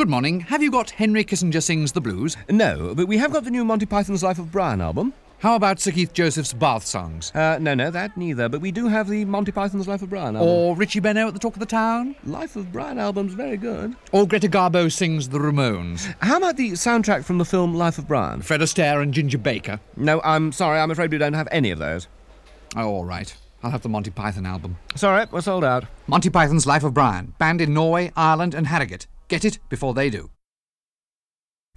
Good morning. Have you got Henry Kissinger Sings the Blues? No, but we have got the new Monty Python's Life of Brian album. How about Sir Keith Joseph's Bath Songs? No, that neither, but we do have the Monty Python's Life of Brian album. Or Richie Benno at the Talk of the Town? Life of Brian album's very good. Or Greta Garbo Sings the Ramones? How about the soundtrack from the film Life of Brian? Fred Astaire and Ginger Baker? No, I'm sorry, I'm afraid we don't have any of those. Oh, all right. I'll have the Monty Python album. Sorry, we're sold out. Monty Python's Life of Brian, banned in Norway, Ireland and Harrogate. Get it before they do.